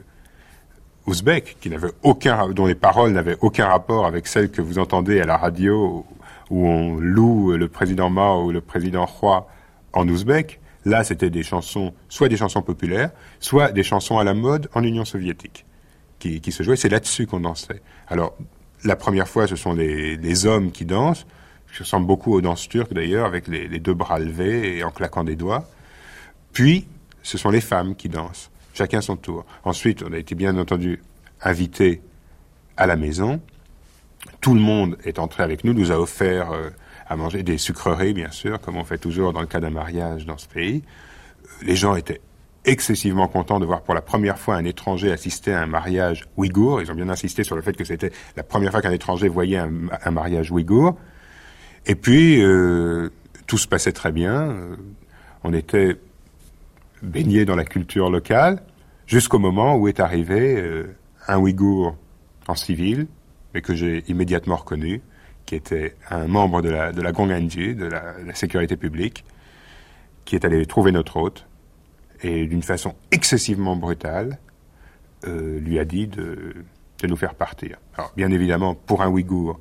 ouzbek, qui n'avait aucun, dont les paroles n'avaient aucun rapport avec celles que vous entendez à la radio, où on loue le président Mao ou le président Hua en ouzbek. Là, c'était des chansons, soit des chansons populaires, soit des chansons à la mode en Union soviétique, qui, qui se jouaient. C'est là-dessus qu'on dansait. Alors, la première fois, ce sont les, les hommes qui dansent, qui ressemblent beaucoup aux danses turques d'ailleurs, avec les, les deux bras levés et en claquant des doigts. Puis, ce sont les femmes qui dansent, chacun son tour. Ensuite, on a été bien entendu invités à la maison. Tout le monde est entré avec nous, nous a offert euh, à manger des sucreries, bien sûr, comme on fait toujours dans le cas d'un mariage dans ce pays. Les gens étaient excessivement contents de voir pour la première fois un étranger assister à un mariage ouïghour. Ils ont bien insisté sur le fait que c'était la première fois qu'un étranger voyait un, un mariage ouïghour. Et puis, euh, tout se passait très bien. On était baignés dans la culture locale, jusqu'au moment où est arrivé euh, un Ouïghour en civil, mais que j'ai immédiatement reconnu, qui était un membre de la, de la Gonghanji, de la, de la sécurité publique, qui est allé trouver notre hôte, et d'une façon excessivement brutale, euh, lui a dit de, de nous faire partir. Alors, bien évidemment, pour un Ouïghour,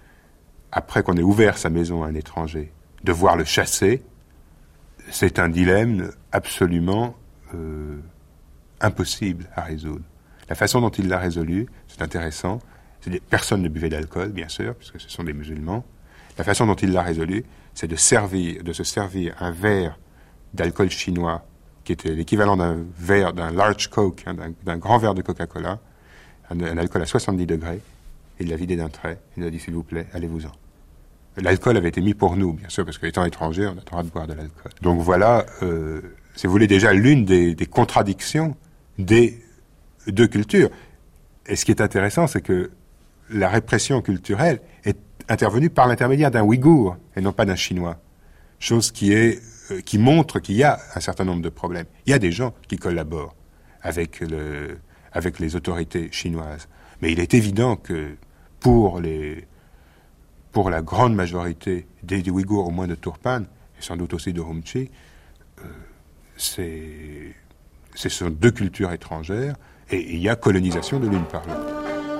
après qu'on ait ouvert sa maison à un étranger, de voir le chasser, c'est un dilemme absolument euh, impossible à résoudre. La façon dont il l'a résolu, c'est intéressant. C'est personne ne buvait d'alcool, bien sûr, puisque ce sont des musulmans. La façon dont il l'a résolu, c'est de servir, de se servir un verre d'alcool chinois, qui était l'équivalent d'un verre, d'un large Coke, hein, d'un, d'un grand verre de Coca-Cola, un, un alcool à soixante-dix degrés. Il l'a vidé d'un trait. Il nous a dit, s'il vous plaît, allez-vous-en. L'alcool avait été mis pour nous, bien sûr, parce qu'étant étranger, on a le droit de boire de l'alcool. Donc voilà, euh, si vous voulez, déjà l'une des, des contradictions des deux cultures. Et ce qui est intéressant, c'est que la répression culturelle est intervenue par l'intermédiaire d'un Ouïghour et non pas d'un Chinois. Chose qui est, euh, qui montre qu'il y a un certain nombre de problèmes. Il y a des gens qui collaborent avec le, avec les autorités chinoises. Mais il est évident que pour les, pour la grande majorité des, des Ouïghours, au moins de Turpan, et sans doute aussi de Urumqi, euh, c'est, ce sont deux cultures étrangères, et il y a colonisation de l'une par l'autre.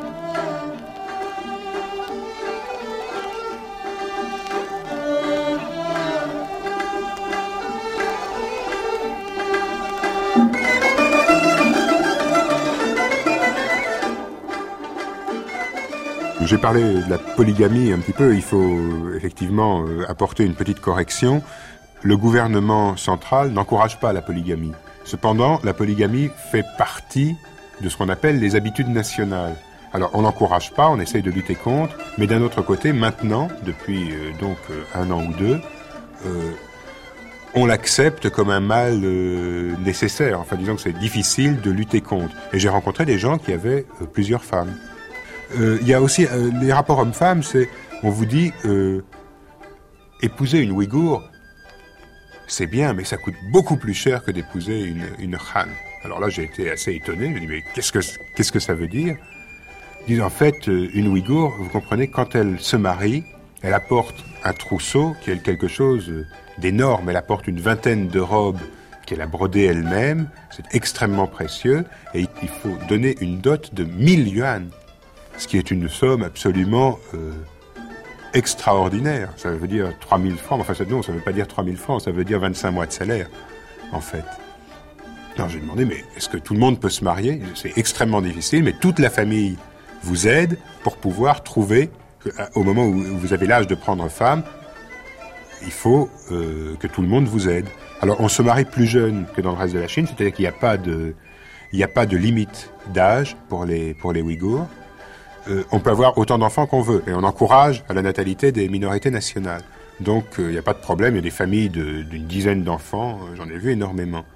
J'ai parlé de la polygamie un petit peu, il faut effectivement euh, apporter une petite correction. Le gouvernement central n'encourage pas la polygamie. Cependant, la polygamie fait partie de ce qu'on appelle les habitudes nationales. Alors, on n'encourage pas, on essaye de lutter contre, mais d'un autre côté, maintenant, depuis euh, donc euh, un an ou deux, euh, on l'accepte comme un mal euh, nécessaire. Enfin, disons que c'est difficile de lutter contre. Et j'ai rencontré des gens qui avaient euh, plusieurs femmes. Il euh, y a aussi euh, les rapports hommes-femmes, c'est, on vous dit, euh, épouser une Ouïghour, c'est bien, mais ça coûte beaucoup plus cher que d'épouser une, une Han. Alors là, j'ai été assez étonné, je me dis, mais qu'est-ce que, qu'est-ce que ça veut dire? Ils disent, en fait, une Ouïghour, vous comprenez, quand elle se marie, elle apporte un trousseau qui est quelque chose d'énorme, elle apporte une vingtaine de robes qu'elle a brodées elle-même, c'est extrêmement précieux, et il faut donner une dot de mille yuan. Ce qui est une somme absolument euh, extraordinaire. Ça veut dire trois mille francs. Enfin, non, ça ne veut pas dire trois mille francs, ça veut dire vingt-cinq mois de salaire, en fait. Alors, j'ai demandé, mais est-ce que tout le monde peut se marier? C'est extrêmement difficile, mais toute la famille vous aide pour pouvoir trouver, au moment où vous avez l'âge de prendre femme, il faut euh, que tout le monde vous aide. Alors, on se marie plus jeune que dans le reste de la Chine, c'est-à-dire qu'il n'y a pas de, il n'y a pas de limite d'âge pour les, pour les Ouïghours. Euh, on peut avoir autant d'enfants qu'on veut, et on encourage à la natalité des minorités nationales. Donc, il euh, n'y a pas de problème, il y a des familles de, d'une dizaine d'enfants, euh, j'en ai vu énormément.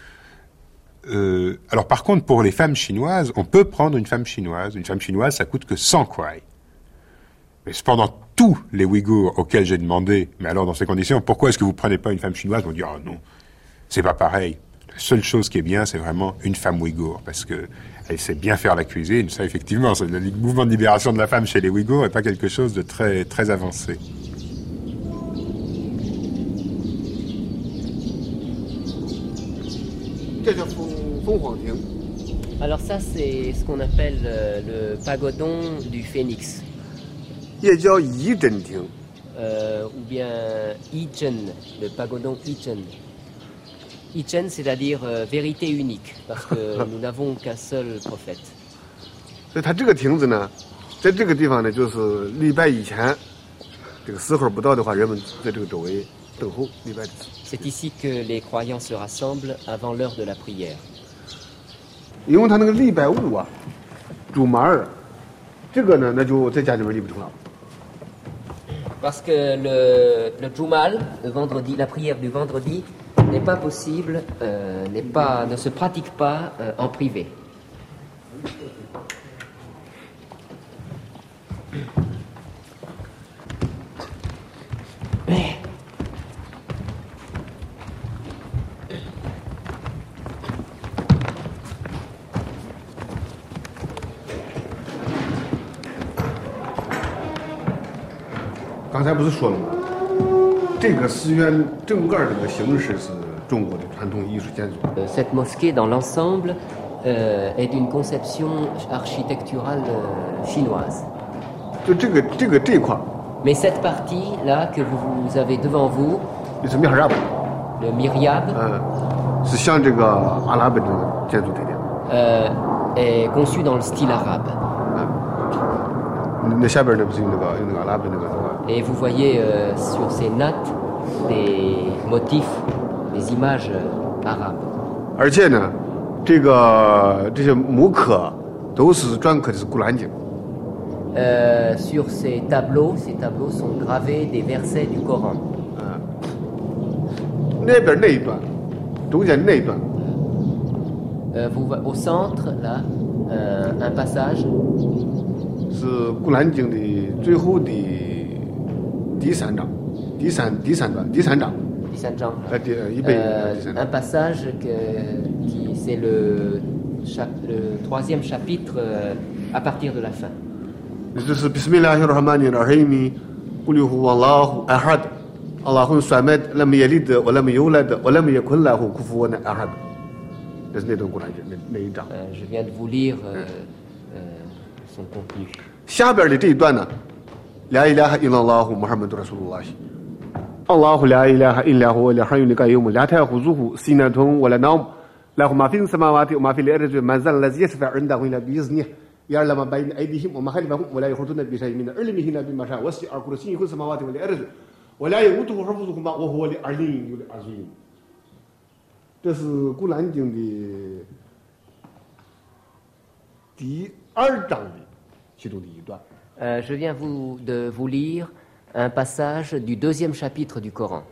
Euh, alors, par contre, pour les femmes chinoises, on peut prendre une femme chinoise. Une femme chinoise, ça coûte que cent kuai. Mais cependant, tous les Ouïghours auxquels j'ai demandé, mais alors dans ces conditions, pourquoi est-ce que vous prenez pas une femme chinoise? On dit, ah non, c'est pas pareil. La seule chose qui est bien, c'est vraiment une femme ouïghour, parce que elle sait bien faire la cuisine. Ça, effectivement, c'est le mouvement de libération de la femme chez les Ouïghours n'est pas quelque chose de très, très avancé. Alors ça, c'est ce qu'on appelle euh, le pagodon du phénix. Euh, ou bien Ichen, le pagodon Ichen. Ichen, c'est-à-dire euh, vérité unique, parce que nous n'avons qu'un seul prophète. C'est ici que les croyants se rassemblent avant l'heure de la prière. Parce que le, le Jumal, le vendredi, la prière du vendredi, n'est pas possible, euh, n'est pas, ne se pratique pas euh, en privé. Cette mosquée, dans l'ensemble, euh, est d'une conception architecturale euh, chinoise. Mais cette partie-là que vous, vous avez devant vous, le mihrab, euh, est conçu dans le style arabe. Et vous voyez euh, sur ces nattes des motifs, des images euh, arabes. Euh, sur ces tableaux, ces tableaux sont gravés des versets du Coran. Euh, vous, au centre, là, euh, un passage. Euh, un passage que, qui c'est le, le troisième chapitre euh, à partir de la fin. Euh, je viens de vous lire euh, euh, son contenu. La ilaha illallah Muhammadur Rasulullah. Allahu la ilaha illa huwa al-hayyul qayyum la ta'khudhuhu sinatun wa la nawm lahu ma fis samawati wa ma fil ardi man zal ladzi yashfa'u 'indahu illa bi iznihi ya'lamu ma bayna aydihim wa ma khalfahum wa la yuhituna bi shay'in min 'ilmihi illa bima sha'a wasi'a kursiyyuhu samawati wal ardi wa la yaghuthu hifdhuhuma wa huwa al-'aliyyul 'azim. 这是《古兰经》的第二章的其中的一段。 Euh, je viens vous, de vous lire un passage du deuxième chapitre du Coran.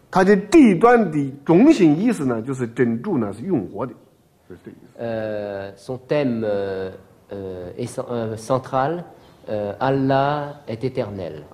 Euh, son thème euh, euh, est, euh, central, euh, Allah est éternel.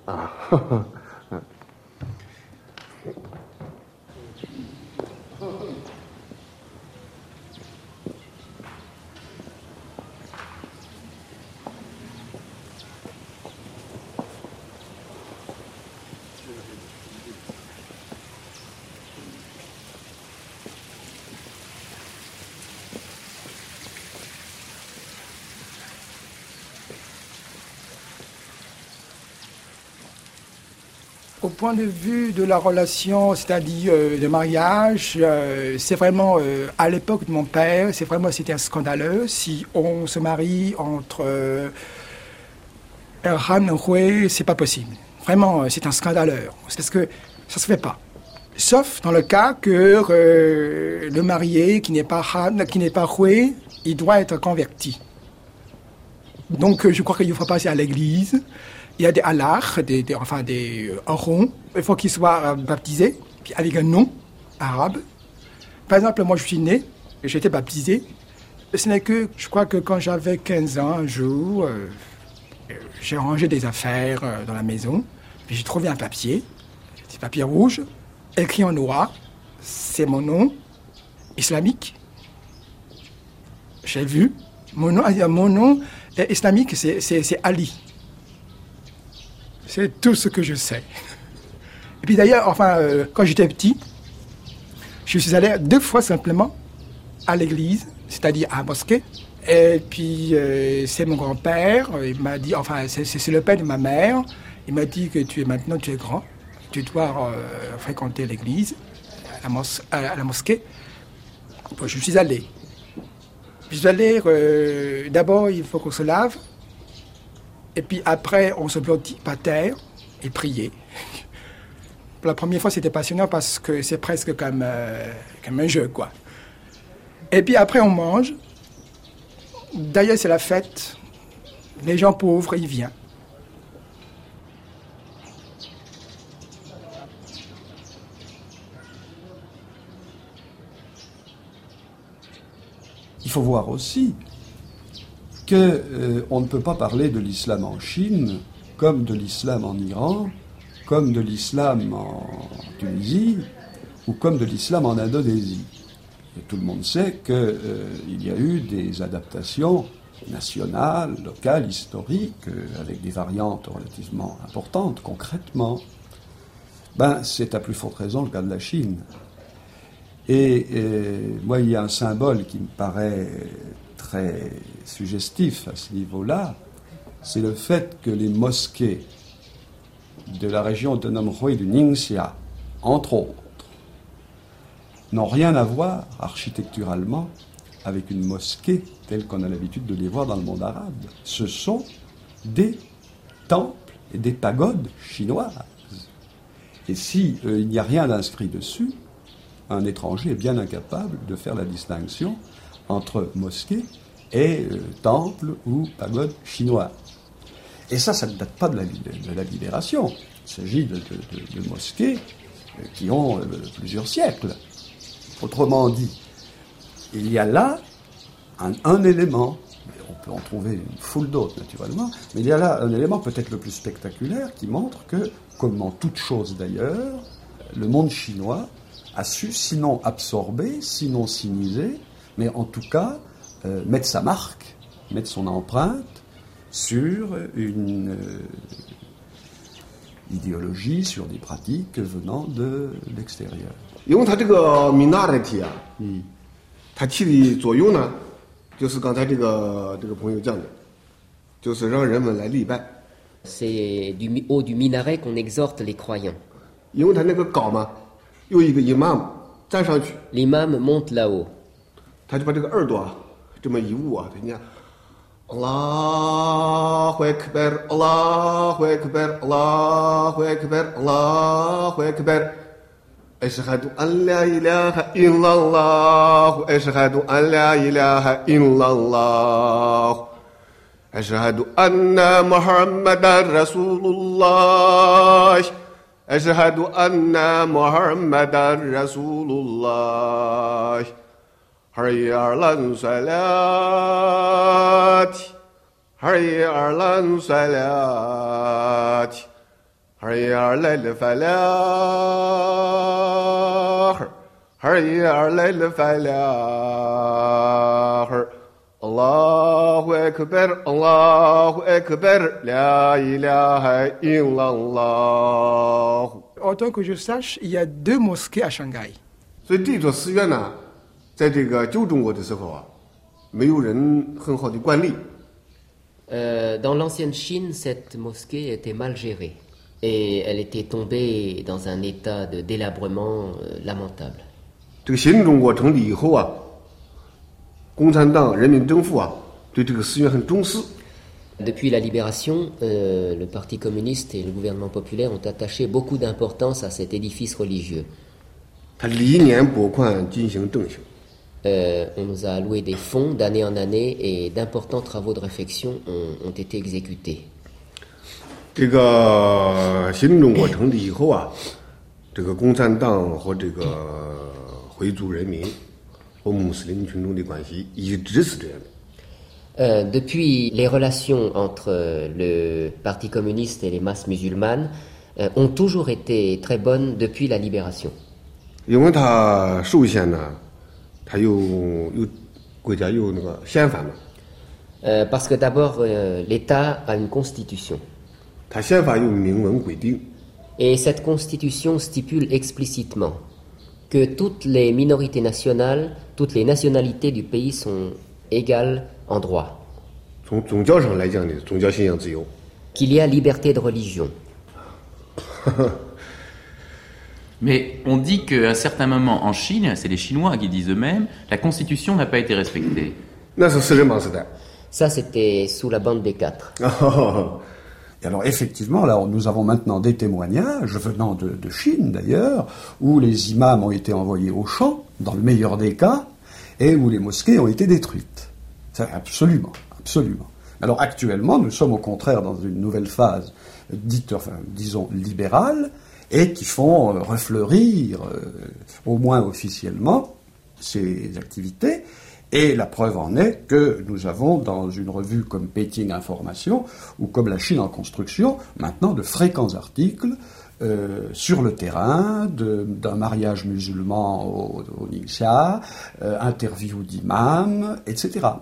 Au point de vue de la relation, c'est-à-dire euh, le mariage, euh, c'est vraiment, euh, à l'époque de mon père, c'est vraiment, c'était scandaleux si on se marie entre euh, un Han et un Hui, c'est pas possible. Vraiment, c'est un scandaleux, parce que ça se fait pas. Sauf dans le cas que euh, le marié qui n'est pas Han, qui n'est pas Hui, il doit être converti. Donc, je crois qu'il faut passer à l'église. Il y a des halachs, des, des, enfin des euh, ronds. Il faut qu'ils soient euh, baptisés, puis avec un nom arabe. Par exemple, moi je suis né, j'ai été baptisé. Ce n'est que, je crois que quand j'avais quinze ans, un jour, euh, j'ai rangé des affaires euh, dans la maison, puis j'ai trouvé un papier, un petit papier rouge, écrit en noir, c'est mon nom. islamique. J'ai vu. Mon nom, mon nom est islamique, c'est, c'est, c'est Ali. C'est tout ce que je sais. Et puis d'ailleurs, enfin, euh, quand j'étais petit, je suis allé deux fois simplement à l'église, c'est-à-dire à la mosquée. Et puis, euh, c'est mon grand-père, il m'a dit, enfin, c'est, c'est le père de ma mère, il m'a dit que tu es maintenant, tu es grand, tu dois euh, fréquenter l'église, à la, mos- à la mosquée. Bon, je suis allé. Je suis allé, euh, d'abord, il faut qu'on se lave, et puis après, on se blottit par terre et prier. Pour la première fois, c'était passionnant parce que c'est presque comme, euh, comme un jeu, quoi. Et puis après, on mange. D'ailleurs, c'est la fête. Les gens pauvres, ils viennent. Il faut voir aussi qu'on euh, ne peut pas parler de l'islam en Chine comme de l'islam en Iran, comme de l'islam en Tunisie ou comme de l'islam en Indonésie. Et tout le monde sait qu'il euh, y a eu des adaptations nationales, locales, historiques, euh, avec des variantes relativement importantes, concrètement. Ben, c'est à plus forte raison le cas de la Chine. Et euh, moi, il y a un symbole qui me paraît très suggestif à ce niveau-là, c'est le fait que les mosquées de la région autonome Hui du Ningxia, entre autres, n'ont rien à voir architecturalement avec une mosquée telle qu'on a l'habitude de les voir dans le monde arabe. Ce sont des temples et des pagodes chinoises. Et si euh, il n'y a rien d'inscrit dessus, un étranger est bien incapable de faire la distinction entre mosquée et euh, temple ou pagode chinoise. Et ça, ça ne date pas de la, de la libération. Il s'agit de, de, de, de mosquées qui ont euh, plusieurs siècles. Autrement dit, il y a là un, un élément, on peut en trouver une foule d'autres naturellement, mais il y a là un élément peut-être le plus spectaculaire qui montre que, comme dans toute chose d'ailleurs, le monde chinois a su sinon absorber, sinon s'immiscer, mais en tout cas euh, mettre sa marque, mettre son empreinte sur une euh, idéologie, sur des pratiques venant de l'extérieur. 因为它这个米纳的体啊，嗯，它起的作用呢，就是刚才这个这个朋友讲的，就是让人们来礼拜。 C'est du haut du minaret qu'on exhorte les croyants. 因为它那个高嘛，有一个 imam 站上去 L'imam monte là-haut. 他就把这个耳朵啊这么一捂啊，他讲 Allahu Akbar, Allahu Akbar, Allahu Akbar, Allahu Akbar. أشهد أن لا إله إلا الله أشهد أن لا إله إلا الله أشهد أن محمدا رسول الله أشهد أن محمدا رسول الله حي على الصلاة حي على الصلاة حي على الفلاح حي على الفلاح الله أكبر الله أكبر لا إله إلا الله. Autant que je sache, il y a deux mosquées à Shanghai. 所以这座寺院呢，在这个旧中国的时候啊，没有人很好的管理。 Euh, dans l'ancienne Chine, cette mosquée était mal gérée. Et elle était tombée dans un état de délabrement euh, lamentable. 这个新中国成立以后啊，共产党、人民政府啊，对这个寺院很重视。 Depuis la libération, euh, le Parti communiste et le gouvernement populaire ont attaché beaucoup d'importance à cet édifice religieux. 他历年拨款进行整修。 Euh, on nous a alloué des fonds d'année en année et d'importants travaux de réfection ont, ont été exécutés. 这个新中国成立以后啊，这个共产党和这个回族人民和穆斯林群众的关系一直是这样的。 Euh, depuis, les relations entre le Parti communiste et les masses musulmanes euh, ont toujours été très bonnes depuis la libération. 因为他首先呢， Euh, parce que d'abord, euh, l'État a une constitution. Et cette constitution stipule explicitement que toutes les minorités nationales, toutes les nationalités du pays sont égales en droit. Qu'il y a liberté de religion. Mais on dit qu'à un certain moment en Chine, c'est les Chinois qui disent eux-mêmes, la constitution n'a pas été respectée. Ça, c'était sous la bande des quatre. Et alors effectivement, là, nous avons maintenant des témoignages venant de, de Chine d'ailleurs, où les imams ont été envoyés au champ, dans le meilleur des cas, et où les mosquées ont été détruites. Ça, absolument, absolument. Alors actuellement, nous sommes au contraire dans une nouvelle phase, dite, enfin, disons, libérale, et qui font euh, refleurir, euh, au moins officiellement, ces activités. Et la preuve en est que nous avons, dans une revue comme Péking Information, ou comme La Chine en construction, maintenant de fréquents articles euh, sur le terrain, de, d'un mariage musulman au, au Ningxia, euh, interview d'imams, et cetera.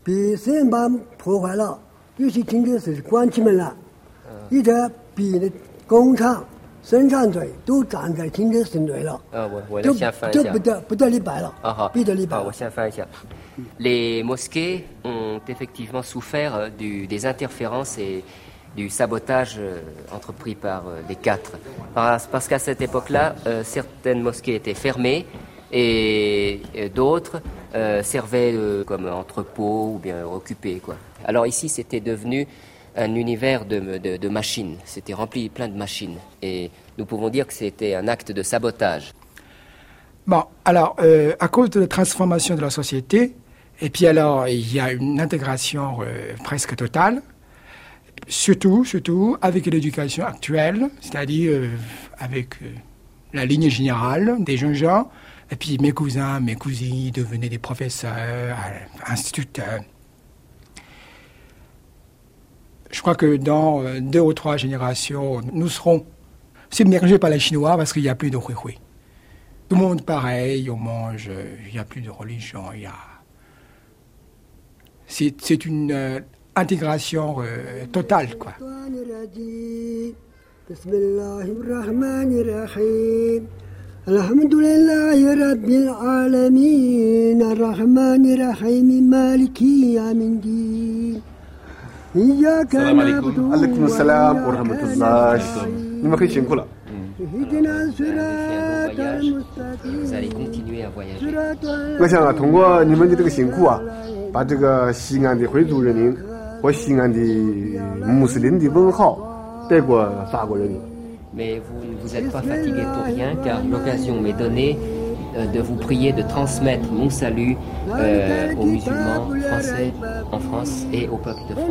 Euh. 身上嘴都长在清真寺嘴了， 啊，我我先翻一下， 就不得不得礼拜了， 啊好， 必得礼拜。 好，我先翻一下。Les mosquées ont effectivement souffert du, des interférences et du sabotage entrepris par les quatre. Parce qu'à cette époque-là, euh, certaines mosquées étaient fermées et, et d'autres euh, servaient euh, comme entrepôt ou bien occupées, quoi. Alors ici, c'était devenu un univers de, de, de machines. C'était rempli plein de machines. Et nous pouvons dire que c'était un acte de sabotage. Bon, alors, euh, à cause de la transformation de la société, et puis alors, il y a une intégration euh, presque totale, surtout, surtout avec l'éducation actuelle, c'est-à-dire euh, avec euh, la ligne générale des jeunes gens, et puis mes cousins, mes cousines devenaient des professeurs, instituteurs. Je crois que dans euh, deux ou trois générations, nous serons submergés par les Chinois parce qu'il n'y a plus de hui-hui. Tout le monde pareil, on mange, il n'y a plus de religion, il y a... C'est, c'est une euh, intégration euh, totale, quoi. Salam alaikum. Alaikum salam wa rahmatullah. Ni ma kai shin kula. Vous allez continuer à voyager. 我想啊，通过你们的这个辛苦啊，把这个西安的回族人民和西安的穆斯林的问号带给法国人民。 Mais vous ne vous êtes pas fatigué pour rien, car l'occasion m'est donnée de vous prier de transmettre mon salut euh, aux musulmans français en France et au peuple de France.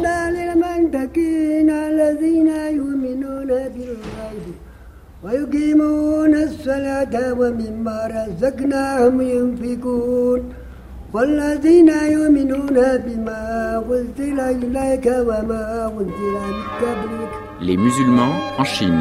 Les musulmans en Chine.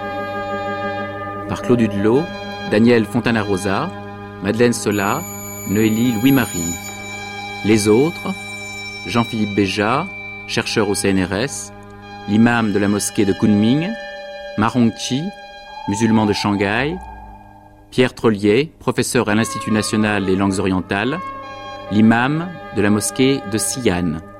Par Claude Hudelot, Daniel Fontana-Rosa, Madeleine Sola, Noélie Louis-Marie. Les autres, Jean-Philippe Béja, chercheur au C N R S, l'imam de la mosquée de Kunming, Ma Hongqi, musulman de Shanghai, Pierre Trollier, professeur à l'Institut national des langues orientales, l'imam de la mosquée de Xi'an.